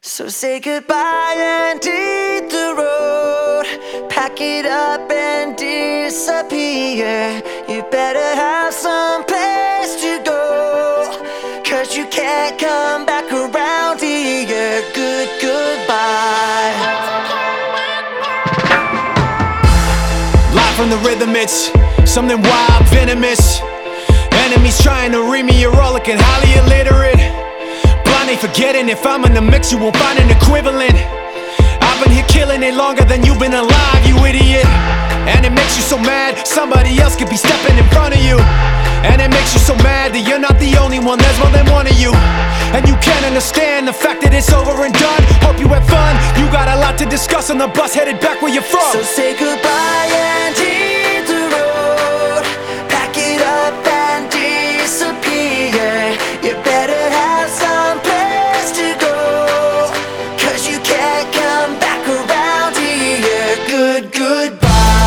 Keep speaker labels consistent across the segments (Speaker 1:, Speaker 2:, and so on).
Speaker 1: So say goodbye and hit the road. Pack it up and disappear. You better have some place to go, 'cause you can't come back around here. Goodbye.
Speaker 2: Live from the rhythm, it's something wild, venomous. Enemies trying to read me, you're all looking highly illiterate. Blindly forgetting if I'm in the mix, you won't find an equivalent. I've been here killing it longer than you've been alive, you idiot. And it makes you so mad, somebody else could be stepping in front of you. And it makes you so mad that you're not the only one, there's more than one of you. And you can't understand the fact that it's over and done. Hope you had fun, you got a lot to discuss on the bus headed back where you're from.
Speaker 1: So say goodbye and hit the road. Pack it up and disappear. You better have some place to go, 'cause you can't come back around here. Goodbye.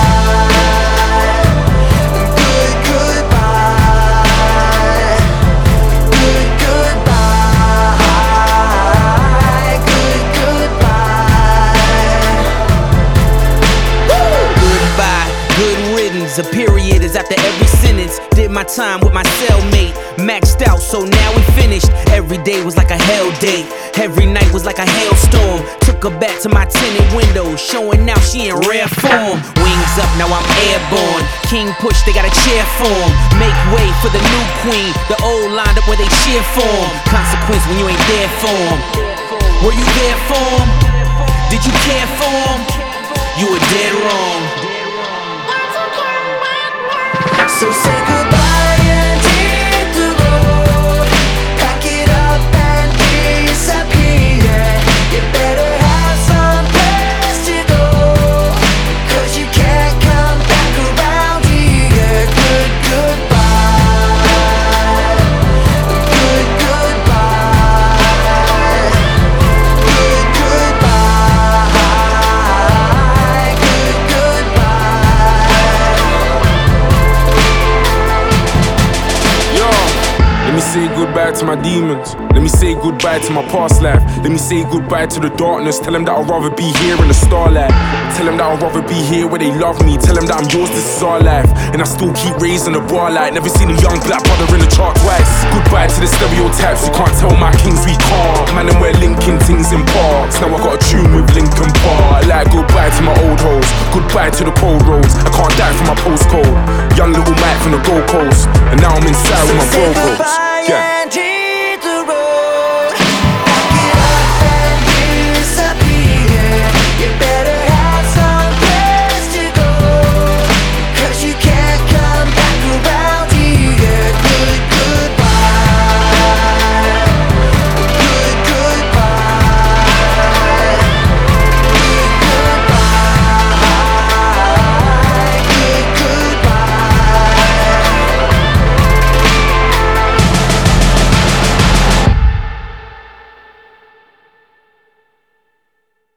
Speaker 3: A period is after every sentence. Did my time with my cellmate, maxed out, so now we finished. Every day was like a hell day, every night was like a hailstorm. Took her back to my tinted window, showing now she in rare form. Wings up, now I'm airborne. King push, they got a chair for him. Make way for the new queen. The old lined up where they cheer for him. Consequence when you ain't there for him. Were you there for him? Did you care for him? You were dead wrong.
Speaker 1: So say goodbye and hit the road. Pack it up and disappear. You better have some place to go, 'cause you can't come back around here. Goodbye. Goodbye.
Speaker 4: Let me say goodbye to my demons. Let me say goodbye to my past life. Let me say goodbye to the darkness. Tell them that I'd rather be here in the starlight. Tell them that I'd rather be here where they love me. Tell them that I'm yours, this is our life. And I still keep raising the bar like never seen a young black brother in the chart twice. Goodbye to the stereotypes, you can't tell my kings we can't. Man, and we're linking things in parks. Now I got a tune with Linkin Park. Like goodbye to my old hoes, goodbye to the cold roads. I can't die from my postcode. Young little Mike from the Gold Coast, and now I'm inside with my bro-bros.
Speaker 1: Yeah.